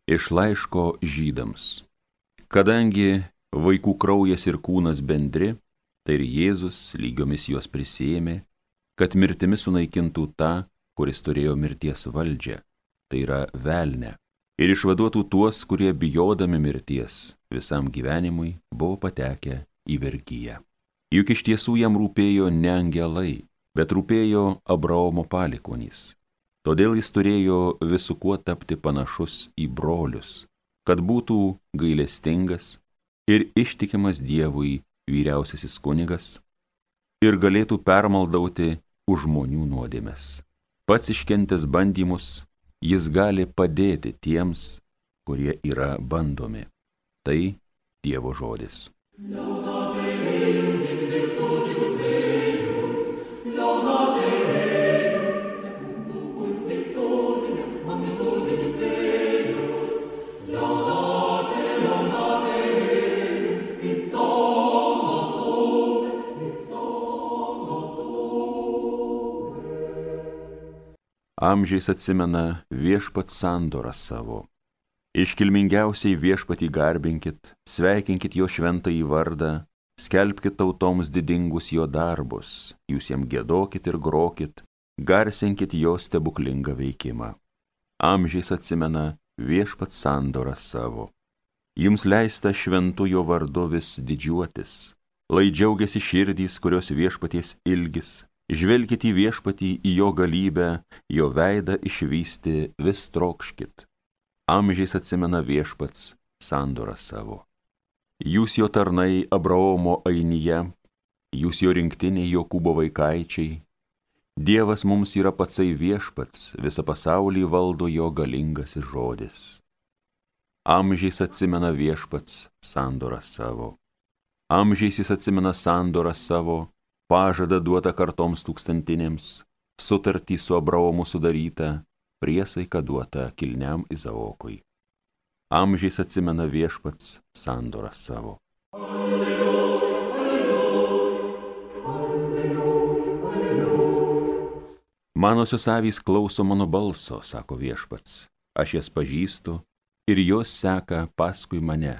Iš laiško Žydams. Kadangi vaikų kraujas ir kūnas bendri, tai ir Jėzus lygiomis juos prisiėmė, kad mirtimi sunaikintų tą, kuris turėjo mirties valdžią, tai yra velnią, ir išvaduotų tuos, kurie bijodami mirties visam gyvenimui buvo patekę į vergiją. Juk iš tiesų jam rūpėjo ne angelai, bet rūpėjo Abraomo palikuonys. Todėl jis turėjo visu kuo tapti panašus į brolius, kad būtų gailestingas ir ištikimas Dievui vyriausiasis kunigas ir galėtų permaldauti už žmonių nuodėmes. Pats iškentęs bandymus, jis gali padėti tiems, kurie yra bandomi. Tai Dievo žodis. Amžiais atsimena viešpats sandorą savo. Iškilmingiausiai viešpatį garbinkit, sveikinkit jo šventąjį vardą, skelbkit tautoms didingus jo darbus, jūs jam giedokit ir grokit, garsinkit jo stebuklingą veikimą. Amžiais atsimena viešpats sandorą savo. Jums leista šventu jo vardu vis didžiuotis, lai džiaugiasi širdys, kurios viešpaties ilgis. Žvelkit į viešpatį, į jo galybę, jo veidą išvysti vis trokškit. Amžiais atsimena viešpats sandorą savo. Jūs jo tarnai Abraomo ainyje, jūs jo rinktiniai Jokūbo vaikaičiai. Dievas mums yra patsai viešpats, visą pasaulį valdo jo galingasis žodis. Amžiais atsimena viešpats sandorą savo. Amžiais jis atsimena sandorą savo, pažadą duotą kartoms tūkstantinėms, sutartį su Abraomu sudarytą, priesaiką duotą kilniam Izaokui. Amžiais atsimena viešpats sandorą savo. Alleluja, alleluja, alleluja, alleluja. Manosios avys klauso mano balso, sako viešpats. Aš jas pažįstu ir jos seka paskui mane.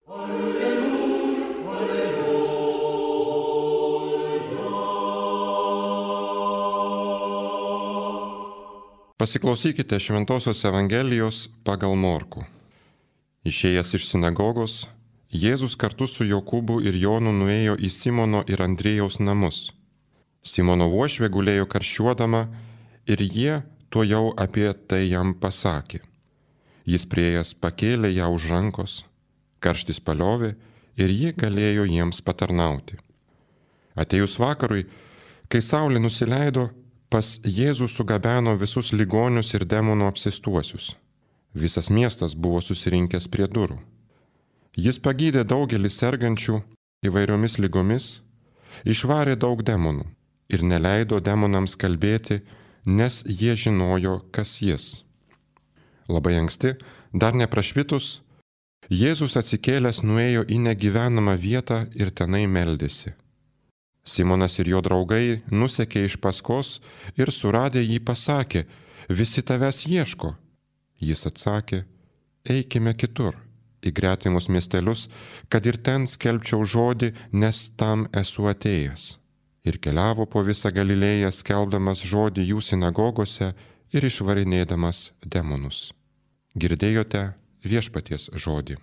Pasiklausykite Šventosios Evangelijos pagal Morkų. Išėjęs iš sinagogos, Jėzus kartu su Jokūbu ir Jonu nuėjo į Simono ir Andriejaus namus. Simono uošvė gulėjo karščiuodama ir jie tuojau apie tai jam pasakė. Jis priėjęs pakėlė ją už rankos, karštis paliovė ir ji galėjo jiems patarnauti. Atėjus vakarui, kai saulė nusileido, pas Jėzų sugabeno visus ligonius ir demonų apsėstuosius. Visas miestas buvo susirinkęs prie durų. Jis pagydė daugelį sergančių įvairiomis ligomis, išvarė daug demonų ir neleido demonams kalbėti, nes jie žinojo, kas jis. Labai anksti, dar neprašvitus, Jėzus atsikėlęs nuėjo į negyvenamą vietą ir tenai meldėsi. Simonas ir jo draugai nusekė iš paskos ir suradę jį pasakė, visi tavęs ieško. Jis atsakė, eikime kitur, į gretimus miestelius, kad ir ten skelbčiau žodį, nes tam esu atėjęs. Ir keliavo po visą Galilėją, skelbdamas žodį jų sinagogose ir išvarinėdamas demonus. Girdėjote viešpaties žodį.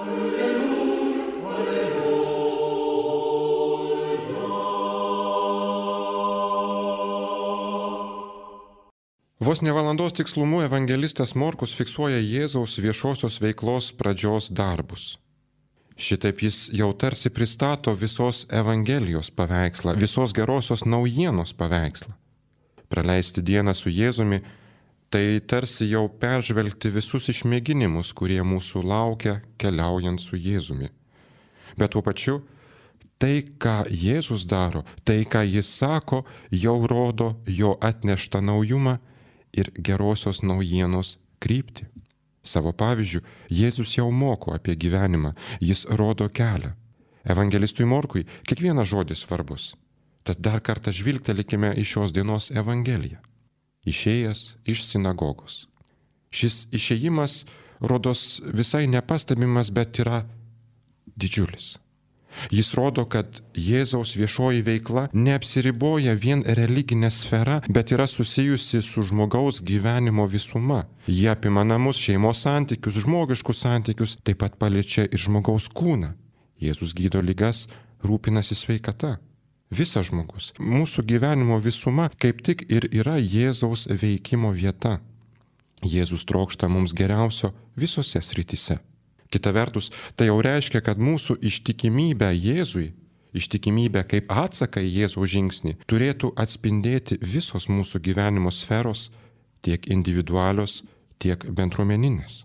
Vos ne valandos tikslumu evangelistas Morkus fiksuoja Jėzaus viešosios veiklos pradžios darbus. Šitaip jis jau tarsi pristato visos Evangelijos paveikslą, visos gerosios naujienos paveikslą. Praleisti dieną su Jėzumi – tai tarsi jau peržvelgti visus išmėginimus, kurie mūsų laukia keliaujant su Jėzumi. Bet tuo pačiu, tai, ką Jėzus daro, tai, ką jis sako, jau rodo jo atneštą naujumą ir gerosios naujienos kryptį. Savo pavyzdžiu, Jėzus jau moko apie gyvenimą, jis rodo kelią. Evangelistui Morkui kiekvienas žodis svarbus. Tad dar kartą žvilgtelėkime į šios dienos Evangeliją. Išėjęs iš sinagogos. Šis išėjimas rodos visai nepastebimas, bet yra didžiulis. Jis rodo, kad Jėzaus viešoji veikla neapsiriboja vien religinė sfera, bet yra susijusi su žmogaus gyvenimo visuma. Jie apima namus, šeimos santykius, žmogiškus santykius, taip pat paliečia ir žmogaus kūną. Jėzus gydo ligas, rūpinasi sveikata. Visas žmogus, mūsų gyvenimo visuma kaip tik ir yra Jėzaus veikimo vieta. Jėzus trokšta mums geriausio visose srityse. Kita vertus, tai jau reiškia, kad mūsų ištikimybę Jėzui, ištikimybę kaip atsaką į Jėzaus žingsnį, turėtų atspindėti visos mūsų gyvenimo sferos, tiek individualios, tiek bendruomeninės.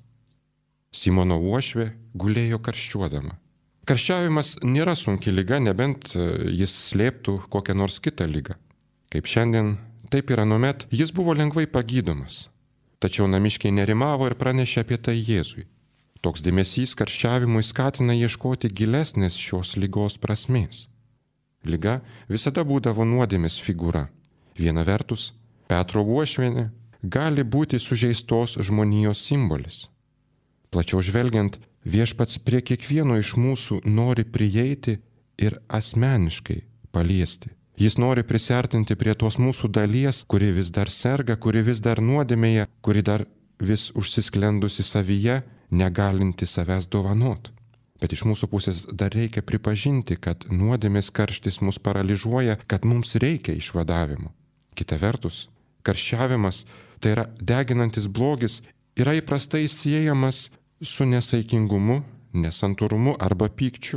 Simono uošvė gulėjo karščiuodama. Karščiavimas nėra sunki liga, nebent jis slėptų kokią nors kitą ligą. Kaip šiandien, taip ir anuomet, jis buvo lengvai pagydomas. Tačiau namiškiai nerimavo ir pranešė apie tai Jėzui. Toks dėmesys karščiavimui skatina ieškoti gilesnės šios ligos prasmės. Liga visada būdavo nuodėmės figūra. Viena vertus, Petro uošvienė gali būti sužeistos žmonijos simbolis. Plačiau žvelgiant, Viešpats prie kiekvieno iš mūsų nori prieiti ir asmeniškai paliesti. Jis nori prisiartinti prie tos mūsų dalies, kuri vis dar serga, kuri vis dar nuodėmėje, kuri dar vis užsisklendusi savyje, negalinti savęs dovanot. Bet iš mūsų pusės dar reikia pripažinti, kad nuodėmės karštis mus paralyžiuoja, kad mums reikia išvadavimo. Kita vertus, karščiavimas, tai yra deginantis blogis, yra įprastai siejamas su nesaikingumu, nesantūrumu arba pykčiu.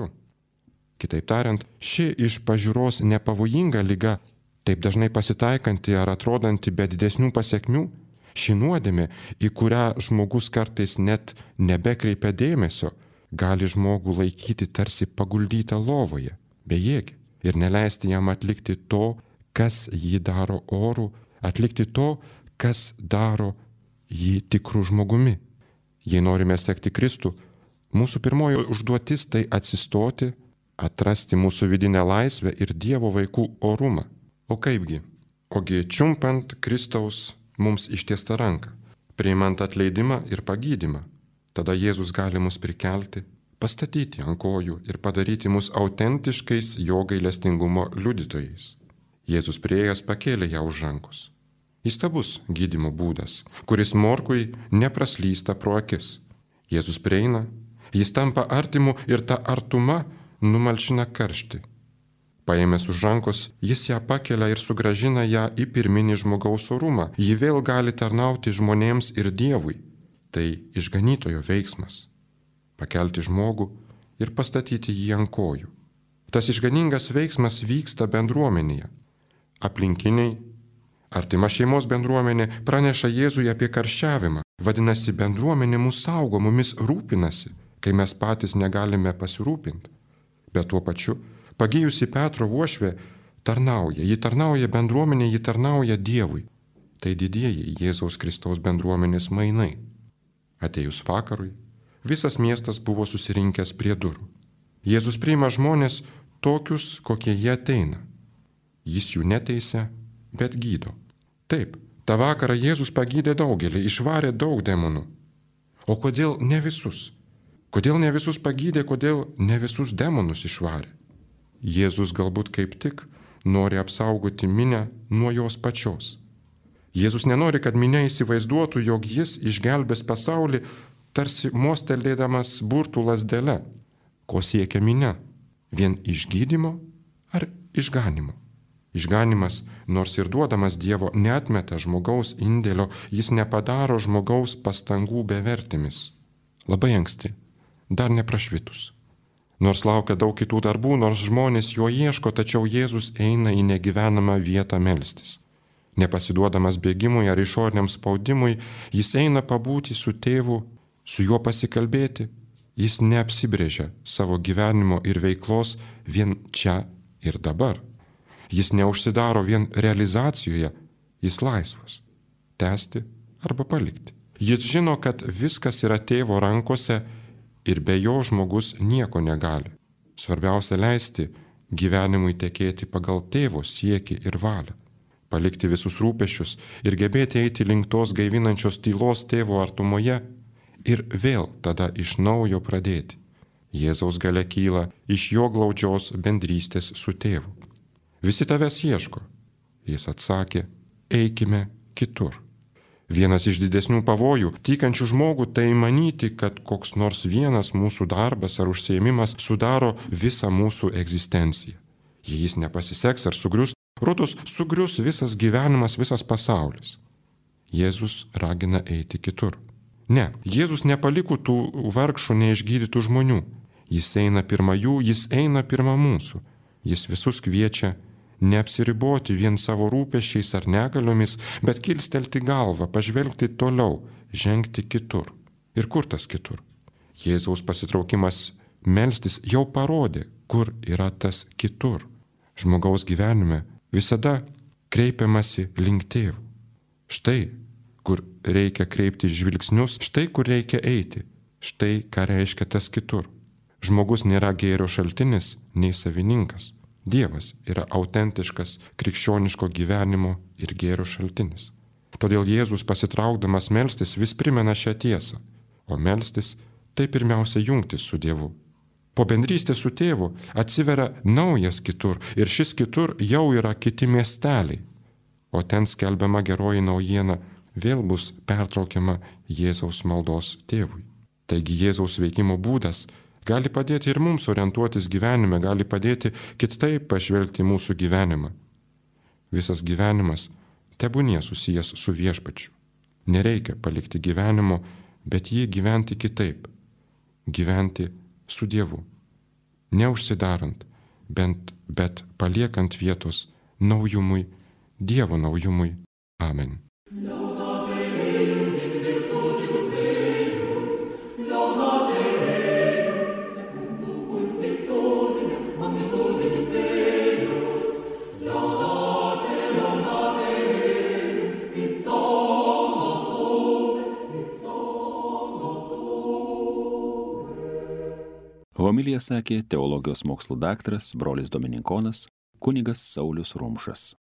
Kitaip tariant, ši iš pažiūros nepavojinga liga, taip dažnai pasitaikanti ar atrodanti be didesnių pasekmių, ši nuodėmė, į kurią žmogus kartais net nebekreipia dėmesio, gali žmogų laikyti tarsi paguldytą lovoje, bejėgį, ir neleisti jam atlikti to, kas jį daro orų, atlikti to, kas daro jį tikrų žmogumi. Jei norime sekti Kristų, mūsų pirmoji užduotis tai atsistoti, atrasti mūsų vidinę laisvę ir Dievo vaikų orumą. O kaipgi? Ogi čiumpant Kristaus mums ištiestą ranką, priimant atleidimą ir pagydymą, tada Jėzus gali mus prikelti, pastatyti ant kojų ir padaryti mus autentiškais jo gailestingumo liudytojais. Jėzus priėjęs pakėlė ją už rankos. Įstabus gydymo būdas, kuris morkui nepraslysta pro akis. Jėzus prieina, jis tampa artimu ir ta artuma numalšina karštį. Paėmęs už rankos, jis ją pakelia ir sugrąžina ją į pirminį žmogaus orumą. Ji vėl gali tarnauti žmonėms ir Dievui. Tai išganytojo veiksmas. Pakelti žmogų ir pastatyti jį ant kojų. Tas išganingas veiksmas vyksta bendruomenėje. Aplinkiniai, artima šeimos bendruomenė praneša Jėzui apie karščiavimą. Vadinasi, bendruomenė mus saugo, mumis rūpinasi, kai mes patys negalime pasirūpinti. Bet tuo pačiu, pagijusi Petro uošvė tarnauja. Ji tarnauja bendruomenė, ji tarnauja Dievui. Tai didieji Jėzaus Kristaus bendruomenės mainai. Atėjus vakarui, visas miestas buvo susirinkęs prie durų. Jėzus priima žmonės tokius, kokie jie ateina. Jis jų neteisia, bet gydo. Taip, tą vakarą Jėzus pagydė daugelį, išvarė daug demonų. O kodėl ne visus? Kodėl ne visus pagydė, kodėl ne visus demonus išvarė? Jėzus galbūt kaip tik nori apsaugoti minią nuo jos pačios. Jėzus nenori, kad minia įsivaizduotų, jog jis išgelbės pasaulį, tarsi mostelėdamas burtų lazdele. Ko siekia minia? Vien išgydymo ar išganimo? Išganimas, nors ir duodamas Dievo, neatmeta žmogaus indėlio, jis nepadaro žmogaus pastangų bevertimis. Labai anksti, dar neprašvitus. Nors laukia daug kitų darbų, nors žmonės jo ieško, tačiau Jėzus eina į negyvenamą vietą melstis. Nepasiduodamas bėgimui ar išoriniam spaudimui, jis eina pabūti su tėvu, su juo pasikalbėti. Jis neapsibrėžia savo gyvenimo ir veiklos vien čia ir dabar. Jis neužsidaro vien realizacijoje, jis laisvas – tęsti arba palikti. Jis žino, kad viskas yra tėvo rankose ir be jo žmogus nieko negali. Svarbiausia leisti gyvenimui tekėti pagal tėvo siekį ir valią. Palikti visus rūpesčius ir gebėti eiti link tos gaivinančios tylos tėvo artumoje, ir vėl tada iš naujo pradėti. Jėzaus galia kyla iš jo glaudžios bendrystės su tėvu. Visi tavęs ieško. Jis atsakė, eikime kitur. Vienas iš didesnių pavojų tikančių žmogų tai manyti, kad koks nors vienas mūsų darbas ar užsiėmimas sudaro visą mūsų egzistenciją. Jei jis nepasiseks ar sugrius, rodos sugrius visas gyvenimas, visas pasaulis. Jėzus ragina eiti kitur. Ne, Jėzus nepaliko tų vargšų neišgydytų žmonių. Jis eina pirma jų, jis eina pirma mūsų. Jis visus kviečia neapsiriboti vien savo rūpesčiais ar negaliomis, bet kilstelti galvą, pažvelgti toliau, žengti kitur. Ir kur tas kitur? Jėzaus pasitraukimas melstis jau parodė, kur yra tas kitur. Žmogaus gyvenime visada kreipiamasi link tėvų. Štai, kur reikia kreipti žvilgsnius, štai, kur reikia eiti, štai, ką reiškia tas kitur. Žmogus nėra gėrio šaltinis, nei savininkas. Dievas yra autentiškas krikščioniško gyvenimo ir gėrio šaltinis. Todėl Jėzus pasitraukdamas melstis vis primena šią tiesą, o melstis tai pirmiausia jungtis su Dievu. Po bendrystės su tėvu atsiveria naujas kitur ir šis kitur jau yra kiti miesteliai, o ten skelbiama geroji naujiena vėl bus pertraukiama Jėzaus maldos tėvui. Taigi Jėzaus veikimo būdas gali padėti ir mums orientuotis gyvenime, gali padėti kitaip pažvelgti mūsų gyvenimą. Visas gyvenimas tebūnie susijęs su viešpačiu. Nereikia palikti gyvenimo, bet jį gyventi kitaip. Gyventi su Dievu. Neužsidarant, bet paliekant vietos naujumui, Dievo naujumui. Amen. Homiliją sakė teologijos mokslų daktaras, brolis dominikonas, kunigas Saulius Rumšas.